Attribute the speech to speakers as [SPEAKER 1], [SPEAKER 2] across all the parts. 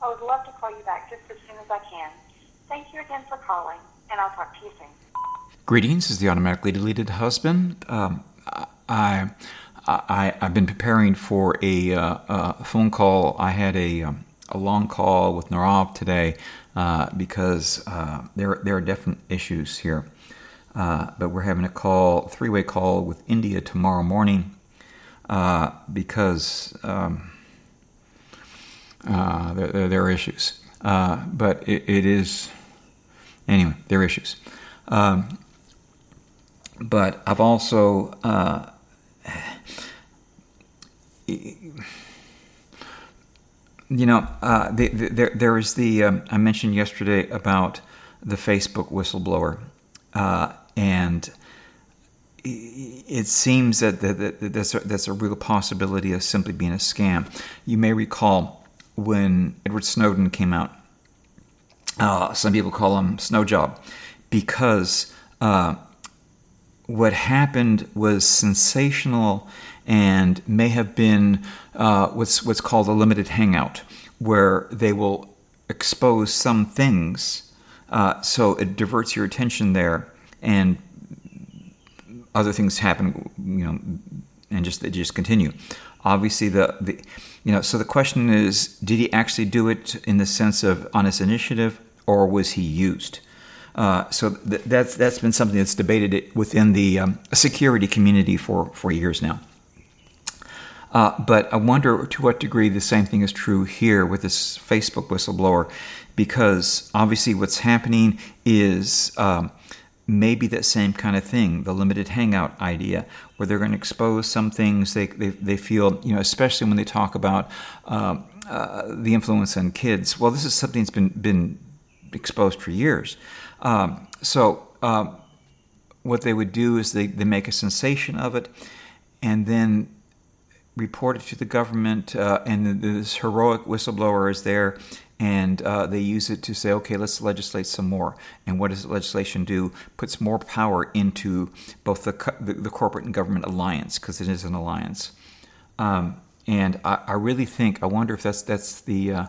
[SPEAKER 1] I would love to call you back just as soon as I can. Thank you again for calling, and I'll talk to you soon.
[SPEAKER 2] Greetings, is the automatically deleted husband. I've been preparing for a phone call. I had a long call with Narav today because there are different issues here. But we're having a three-way call with India tomorrow morning because there are issues. But it is, anyway, there are issues. But I've also, there is I mentioned yesterday about the Facebook whistleblower, and it seems that that's a real possibility of simply being a scam. You may recall when Edward Snowden came out, some people call him Snow Job, because what happened was sensational and may have been what's called a limited hangout, where they will expose some things, so it diverts your attention there, and other things happen, and they just continue. Obviously, so the question is, did he actually do it in the sense of on his initiative, or was he used? So that's been something that's debated within the security community for years now. But I wonder to what degree the same thing is true here with this Facebook whistleblower, because obviously what's happening is maybe that same kind of thing, the limited hangout idea, where they're going to expose some things they feel, especially when they talk about the influence on kids. Well, this is something that's been exposed for years. So what they would do is they make a sensation of it and then report it to the government, and this heroic whistleblower is there, and they use it to say, okay, let's legislate some more. And what does the legislation do? Puts more power into both the corporate and government alliance, because it is an alliance. And I really think, I wonder if that's the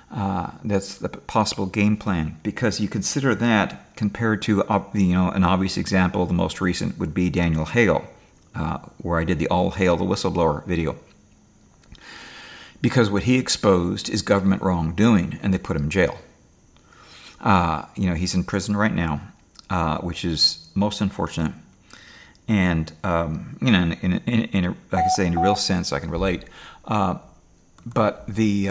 [SPEAKER 2] possible game plan, because you consider that compared to an obvious example. The most recent would be Daniel Hale, where I did the All Hail the Whistleblower video, because what he exposed is government wrongdoing, and they put him in jail. He's in prison right now, which is most unfortunate. And in like I say, in a real sense, I can relate. But the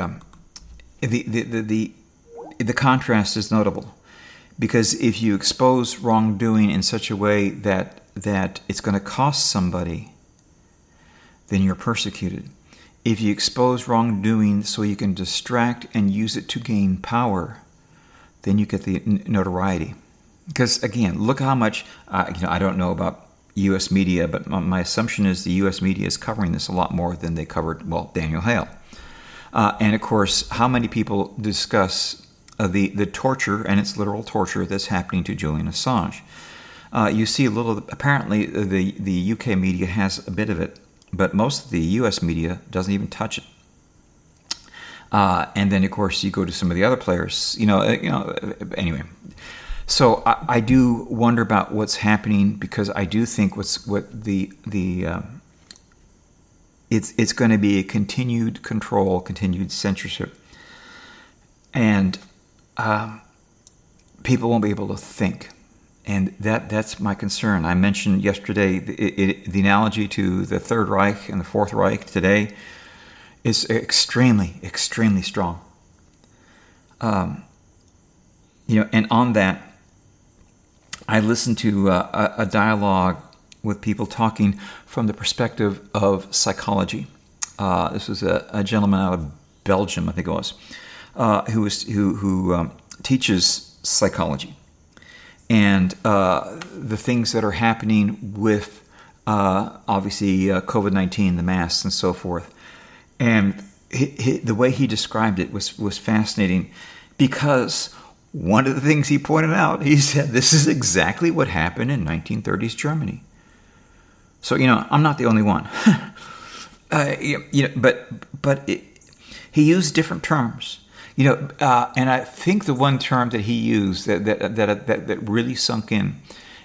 [SPEAKER 2] contrast is notable, because if you expose wrongdoing in such a way that it's going to cost somebody, then you're persecuted. If you expose wrongdoing so you can distract and use it to gain power, then you get the notoriety. Because again, look how much I don't know about U.S. media, but my assumption is the U.S. media is covering this a lot more than they covered Daniel Hale. And of course, how many people discuss the torture, and it's literal torture, that's happening to Julian Assange? You see a little. Apparently, the UK media has a bit of it, but most of the US media doesn't even touch it. And then, of course, you go to some of the other players. Anyway. So I do wonder about what's happening, because I do think it's going to be a continued control, continued censorship, and people won't be able to think. And that's my concern. I mentioned yesterday the analogy to the Third Reich and the Fourth Reich today is extremely, extremely strong. And on that, I listened to a dialogue with people talking from the perspective of psychology. This was a gentleman out of Belgium, I think it was, who teaches psychology. And the things that are happening with, obviously, COVID-19, the masks and so forth. And the way he described it was fascinating, because one of the things he pointed out, he said, this is exactly what happened in 1930s Germany. So, I'm not the only one. But he used different terms. And I think the one term that he used that really sunk in,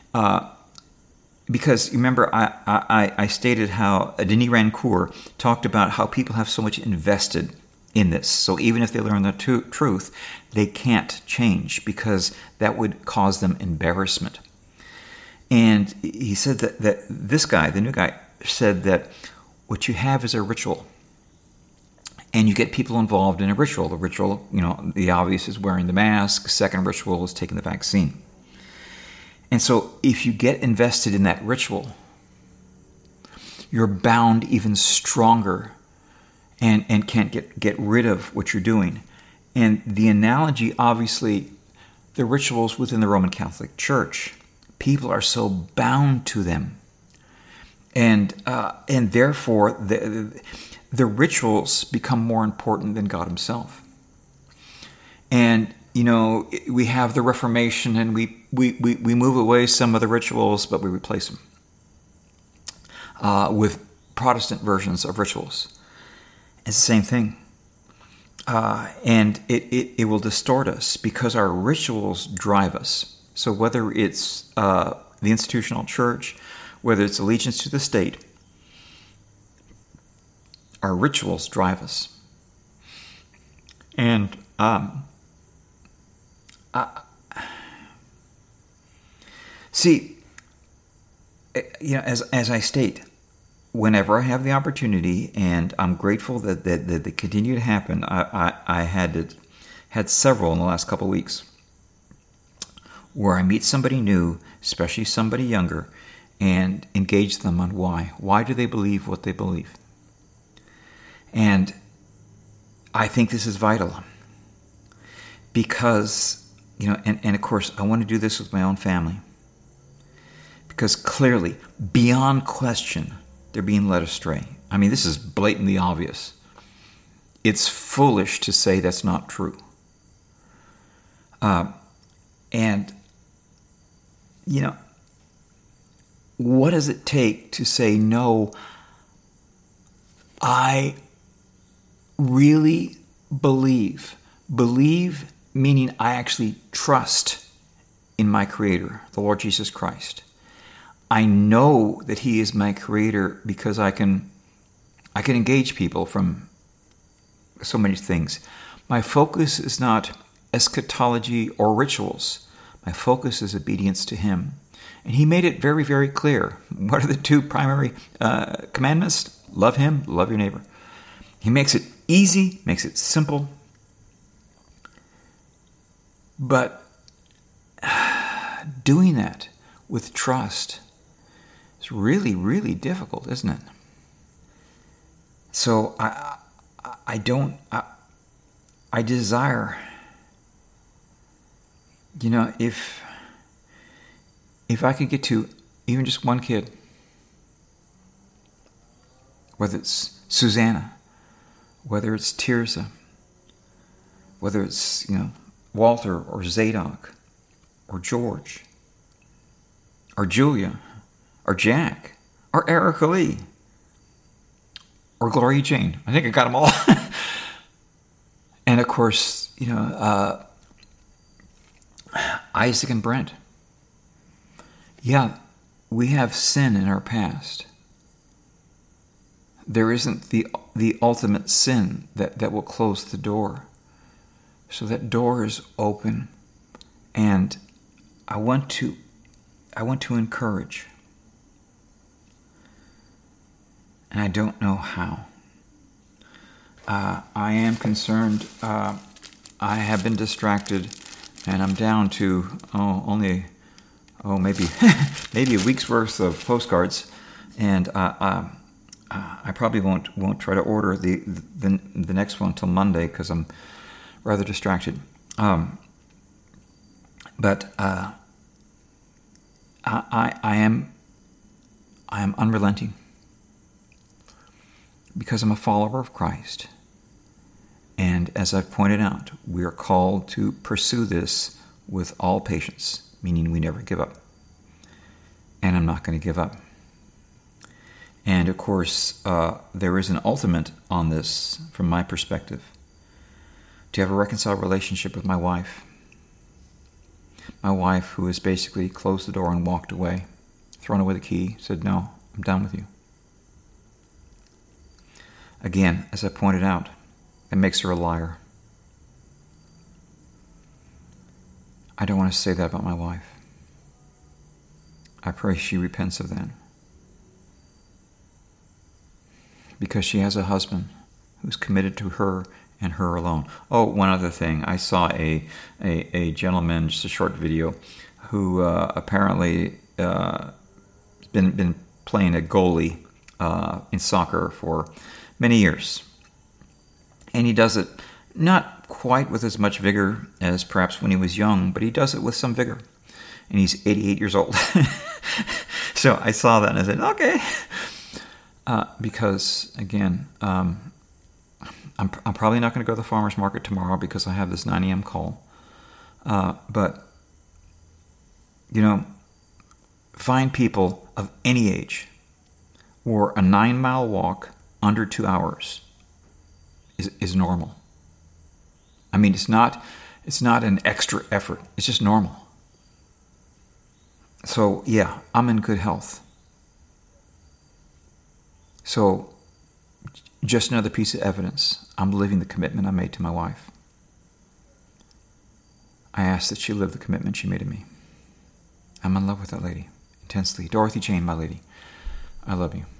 [SPEAKER 2] because remember I stated how Denis Rancourt talked about how people have so much invested in this. So even if they learn the truth, they can't change because that would cause them embarrassment. And he said that this guy, the new guy, said that what you have is a ritual. And you get people involved in a ritual. The ritual, the obvious is wearing the mask. Second ritual is taking the vaccine. And so if you get invested in that ritual, you're bound even stronger and can't get rid of what you're doing. And the analogy, obviously, the rituals within the Roman Catholic Church, people are so bound to them. And therefore, the rituals become more important than God himself. And, we have the Reformation and we move away some of the rituals, but we replace them with Protestant versions of rituals. It's the same thing. And it will distort us because our rituals drive us. So whether it's the institutional church, whether it's allegiance to the state, our rituals drive us. And see, as I state, whenever I have the opportunity, and I'm grateful that they continue to happen, I had several in the last couple of weeks where I meet somebody new, especially somebody younger, and engage them on why. Why do they believe what they believe? And I think this is vital because, and of course, I want to do this with my own family because clearly, beyond question, they're being led astray. I mean, this is blatantly obvious. It's foolish to say that's not true. And, what does it take to say, no, I really believe meaning I actually trust in my Creator, the Lord Jesus Christ. I know that He is my Creator because I can engage people from so many things. My focus is not eschatology or rituals. My focus is obedience to Him. And He made it very, very clear. What are the two primary commandments? Love Him, love your neighbor. He makes it easy, makes it simple. But doing that with trust is really, really difficult, isn't it? So I desire, if I could get to even just one kid, whether it's Susanna, whether it's Tirza, whether it's, Walter or Zadok or George or Julia or Jack or Erica Lee or Gloria Jane. I think I got them all. And of course, Isaac and Brent. Yeah, we have sin in our past. There isn't the ultimate sin that will close the door. So that door is open, and I want to encourage. And I don't know how. I am concerned. I have been distracted, and I'm down to maybe maybe a week's worth of postcards, and I probably won't try to order the next one till Monday because I'm rather distracted. But I am unrelenting because I'm a follower of Christ. And as I've pointed out, we are called to pursue this with all patience, meaning we never give up. And I'm not going to give up. And of course, there is an ultimate on this from my perspective. to have a reconciled relationship with my wife. My wife, who has basically closed the door and walked away, thrown away the key, said, "No, I'm done with you." Again, as I pointed out, it makes her a liar. I don't want to say that about my wife. I pray she repents of that. Because she has a husband who's committed to her and her alone. Oh, one other thing. I saw a gentleman, just a short video, who apparently been playing a goalie in soccer for many years. And he does it not quite with as much vigor as perhaps when he was young, but he does it with some vigor. And he's 88 years old. So I saw that and I said, okay. Because, again, I'm probably not going to go to the farmer's market tomorrow because I have this 9 a.m. call. But, find people of any age where a 9-mile walk under 2 hours is normal. I mean, it's not an extra effort. It's just normal. So, yeah, I'm in good health. So, just another piece of evidence. I'm living the commitment I made to my wife. I ask that she live the commitment she made to me. I'm in love with that lady, intensely. Dorothy Jane, my lady, I love you.